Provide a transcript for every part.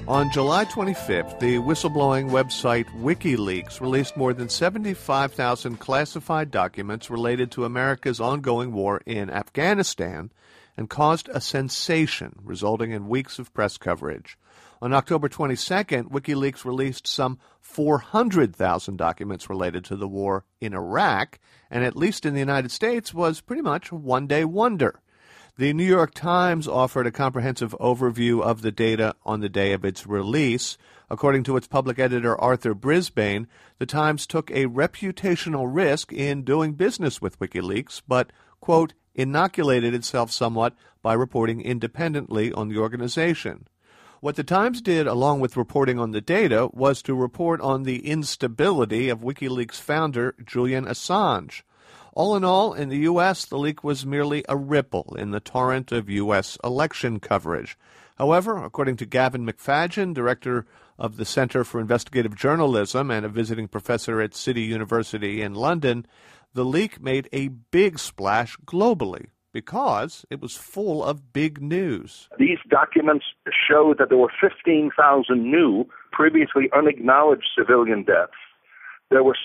On July 25th, the whistleblowing website WikiLeaks released more than 75,000 classified documents related to America's ongoing war in Afghanistan and caused a sensation, resulting in weeks of press coverage. On October 22nd, WikiLeaks released some 400,000 documents related to the war in Iraq, and at least in the United States was pretty much a one-day wonder. The New York Times offered a comprehensive overview of the data on the day of its release. According to its public editor, Arthur Brisbane, the Times took a reputational risk in doing business with WikiLeaks, but, quote, inoculated itself somewhat by reporting independently on the organization. What the Times did, along with reporting on the data, was to report on the instability of WikiLeaks founder Julian Assange. All in all, in the U.S., the leak was merely a ripple in the torrent of U.S. election coverage. However, according to Gavin McFadgen, director of the Center for Investigative Journalism and a visiting professor at City University in London, the leak made a big splash globally because it was full of big news. These documents show that there were 15,000 new, previously unacknowledged civilian deaths. There were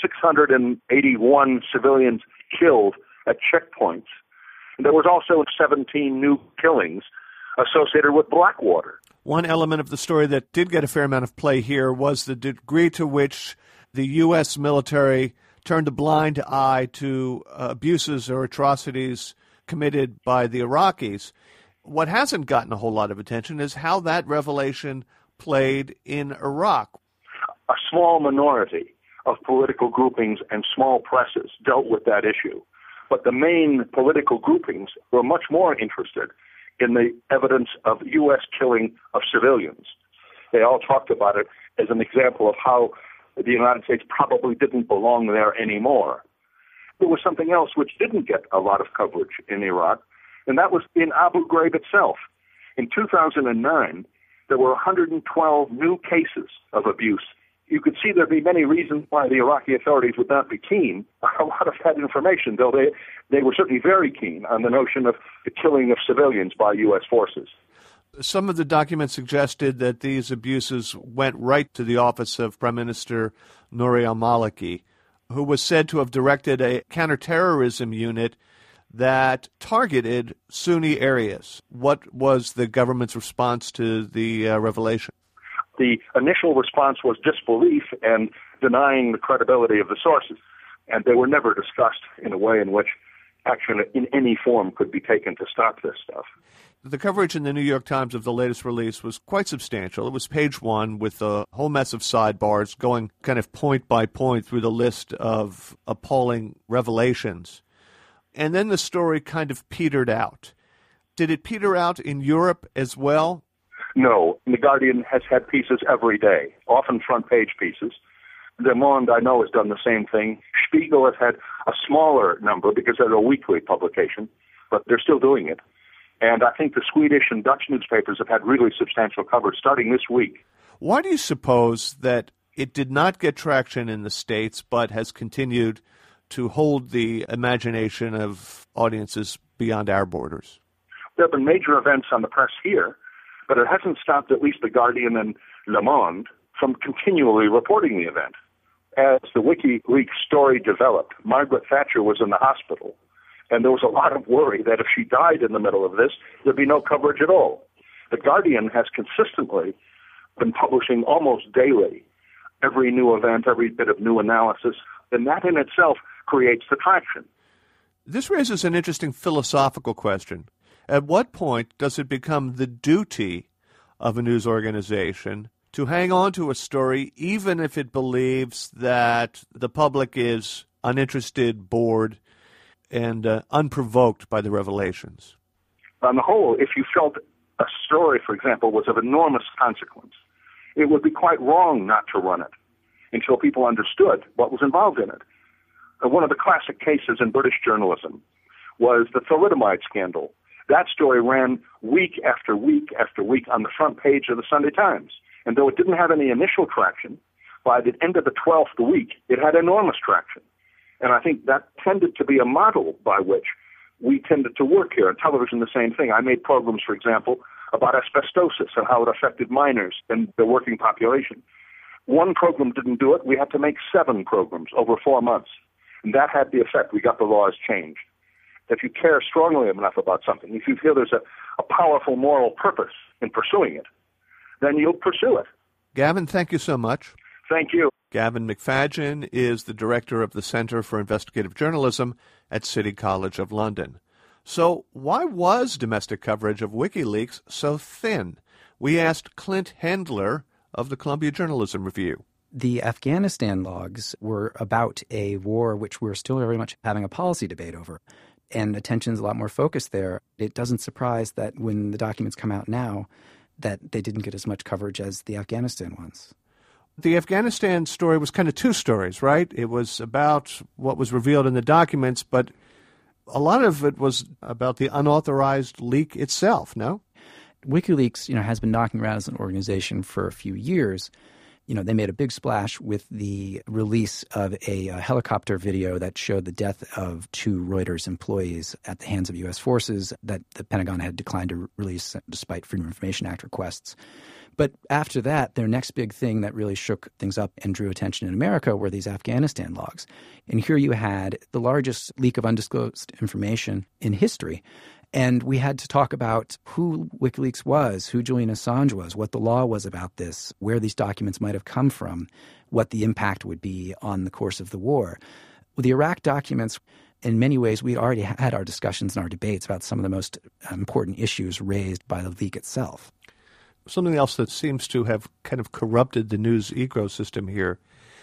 681 civilians killed at checkpoints. There was also 17 new killings associated with Blackwater. One element of the story that did get a fair amount of play here was the degree to which the U.S. military turned a blind eye to abuses or atrocities committed by the Iraqis. What hasn't gotten a whole lot of attention is how that revelation played in Iraq. A small minority of political groupings and small presses dealt with that issue. But the main political groupings were much more interested in the evidence of U.S. killing of civilians. They all talked about it as an example of how the United States probably didn't belong there anymore. There was something else which didn't get a lot of coverage in Iraq, and that was in Abu Ghraib itself. In 2009, there were 112 new cases of abuse. You could see there'd be many reasons why the Iraqi authorities would not be keen on a lot of that information, though they were certainly very keen on the notion of the killing of civilians by U.S. forces. Some of the documents suggested that these abuses went right to the office of Prime Minister Nouri al-Maliki, who was said to have directed a counterterrorism unit that targeted Sunni areas. What was the government's response to the revelation? The initial response was disbelief and denying the credibility of the sources, and they were never discussed in a way in which action in any form could be taken to stop this stuff. The coverage in the New York Times of the latest release was quite substantial. It was page one with a whole mess of sidebars going kind of point by point through the list of appalling revelations. And then the story kind of petered out. Did it peter out in Europe as well? No. The Guardian has had pieces every day, often front-page pieces. Le Monde, I know, has done the same thing. Spiegel has had a smaller number because they're a weekly publication, but they're still doing it. And I think the Swedish and Dutch newspapers have had really substantial coverage starting this week. Why do you suppose that it did not get traction in the States but has continued to hold the imagination of audiences beyond our borders? There have been major events on the press here, but it hasn't stopped at least the Guardian and Le Monde from continually reporting the event. As the WikiLeaks story developed, Margaret Thatcher was in the hospital, and there was a lot of worry that if she died in the middle of this, there'd be no coverage at all. The Guardian has consistently been publishing almost daily every new event, every bit of new analysis, and that in itself creates the traction. This raises an interesting philosophical question. At what point does it become the duty of a news organization to hang on to a story even if it believes that the public is uninterested, bored, and unprovoked by the revelations? On the whole, if you felt a story, for example, was of enormous consequence, it would be quite wrong not to run it until people understood what was involved in it. One of the classic cases in British journalism was the thalidomide scandal. That story ran week after week after week on the front page of the Sunday Times. And though it didn't have any initial traction, by the end of the 12th week, it had enormous traction. And I think that tended to be a model by which we tended to work here. On television, the same thing. I made programs, for example, about asbestosis and how it affected miners and the working population. One program didn't do it. We had to make 7 programs over 4 months. And that had the effect. We got the laws changed. If you care strongly enough about something, if you feel there's a powerful moral purpose in pursuing it, then you'll pursue it. Gavin, thank you so much. Thank you. Gavin McFadyen is the director of the Center for Investigative Journalism at City College of London. So why was domestic coverage of WikiLeaks so thin? We asked Clint Hendler of the Columbia Journalism Review. The Afghanistan logs were about a war which we're still very much having a policy debate over, and attention's a lot more focused there. It doesn't surprise that when the documents come out now that they didn't get as much coverage as the Afghanistan ones. The Afghanistan story was kind of 2 stories, right? It was about what was revealed in the documents, but a lot of it was about the unauthorized leak itself, no? WikiLeaks, has been knocking around as an organization for a few years. They made a big splash with the release of a helicopter video that showed the death of 2 Reuters employees at the hands of U.S. forces that the Pentagon had declined to release despite Freedom of Information Act requests. But after that, their next big thing that really shook things up and drew attention in America were these Afghanistan logs. And here you had the largest leak of undisclosed information in history. And we had to talk about who WikiLeaks was, who Julian Assange was, what the law was about this, where these documents might have come from, what the impact would be on the course of the war. With the Iraq documents, in many ways, we'd already had our discussions and our debates about some of the most important issues raised by the leak itself. Something else that seems to have kind of corrupted the news ecosystem here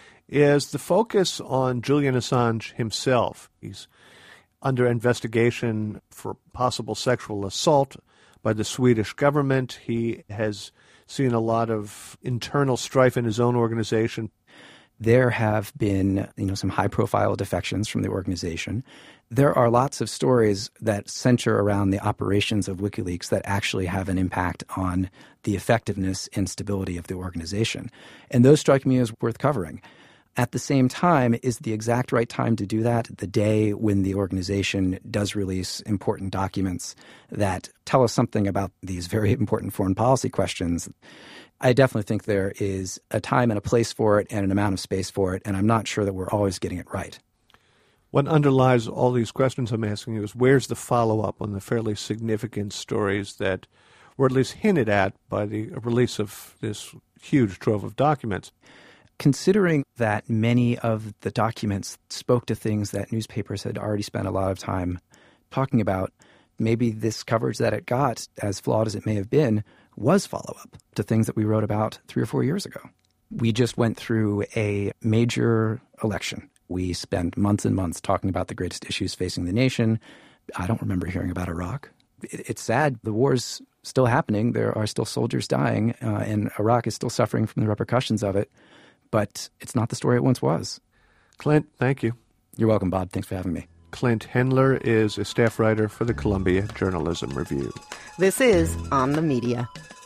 is the focus on Julian Assange himself. He's under investigation for possible sexual assault by the Swedish government. He has seen a lot of internal strife in his own organization. There have been, some high-profile defections from the organization. There are lots of stories that center around the operations of WikiLeaks that actually have an impact on the effectiveness and stability of the organization. And those strike me as worth covering. At the same time, is the exact right time to do that the day when the organization does release important documents that tell us something about these very important foreign policy questions? I definitely think there is a time and a place for it and an amount of space for it, and I'm not sure that we're always getting it right. What underlies all these questions I'm asking you is where's the follow-up on the fairly significant stories that were at least hinted at by the release of this huge trove of documents? Considering that many of the documents spoke to things that newspapers had already spent a lot of time talking about, maybe this coverage that it got, as flawed as it may have been, was follow-up to things that we wrote about 3 or 4 years ago. We just went through a major election. We spent months and months talking about the greatest issues facing the nation. I don't remember hearing about Iraq. It's sad. The war's still happening. There are still soldiers dying, and Iraq is still suffering from the repercussions of it. But it's not the story it once was. Clint, thank you. You're welcome, Bob. Thanks for having me. Clint Hendler is a staff writer for the Columbia Journalism Review. This is On the Media.